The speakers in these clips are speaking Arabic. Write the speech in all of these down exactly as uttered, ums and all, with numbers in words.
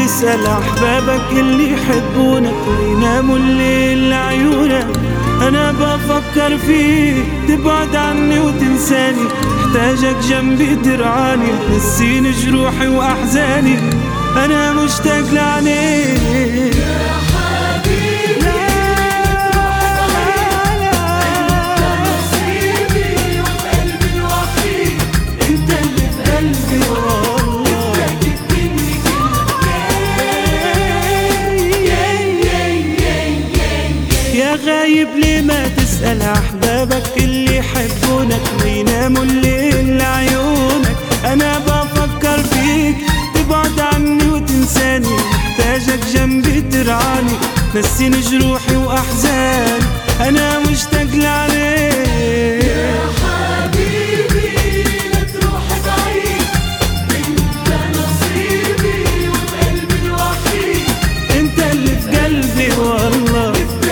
تسأل أحبابك اللي يحبونك ويناموا الليل لعيونك. أنا بفكر فيك تبعد عني وتنساني، محتاجك جنبي ترعاني تنسيني جروحي وأحزاني. أنا مشتاق لعينيك يا حبيبي، انت نصيبي وقلبي الوحيد، انت اللي في قلبي والله. تفكرني يا غايب ليه ما تسأل أحبابك اللي يحبونك ويناموا الليل لعيونك. أنا بفكر فيك تبعد عني وتنساني، محتاجك جنبي ترعاني نسيني جروحي وأحزاني. أنا مشتاق لعليك يا حبيبي، لا تروح بعيد، انت نصيبي وقلبي الوحيد، انت اللي في قلبي والله.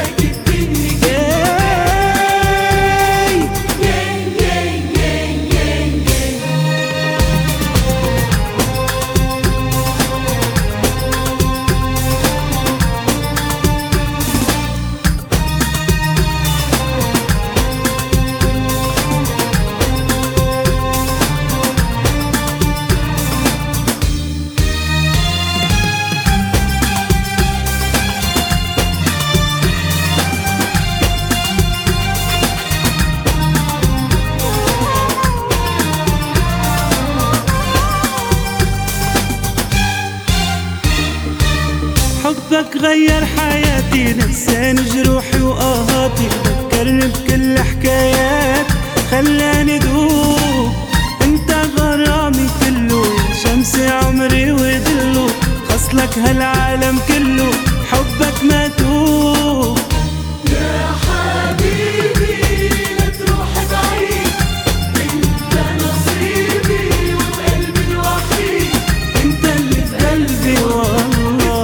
حبك غير حياتي، نساني جروحي وآهاتي، ذكرني بكل حكايات خلاني دوب. انت غرامي كله، شمس عمري وذله، خصلك هالعالم كله، حبك ما توب. يا حبيبي، لا تروح بعيد، انت نصيبي وقلبي الوحيد، انت اللي في قلبي والله.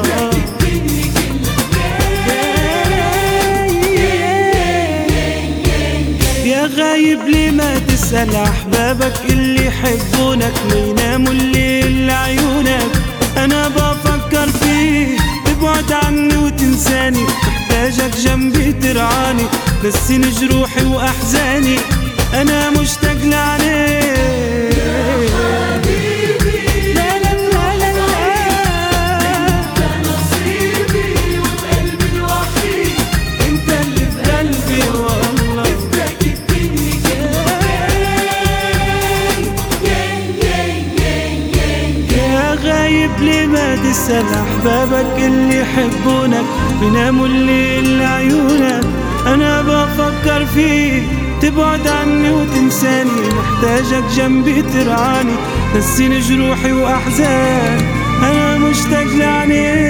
يا غايب ليه ما تسأل أحبابك اللي يحبونك ويناموا الليل لعيونك. أنا بفكر فيك تبعد عني وتنساني، محتاجك جنبي ترعاني نسيني جروحي وأحزاني. أنا مشتاق لعينيك لا لا لا لا لا. انت نصيبي وقلبي الوحيد، انت اللي في قلبي والله. يا غايب ليه ما تسأل أحبابك اللي يحبونك بيناموا الليل لعيونك. أنا بفكر فيك تبعد عني وتنساني، محتاجك جنبي ترعاني نسيني جروحي وأحزاني. أنا مشتاق لعينيك.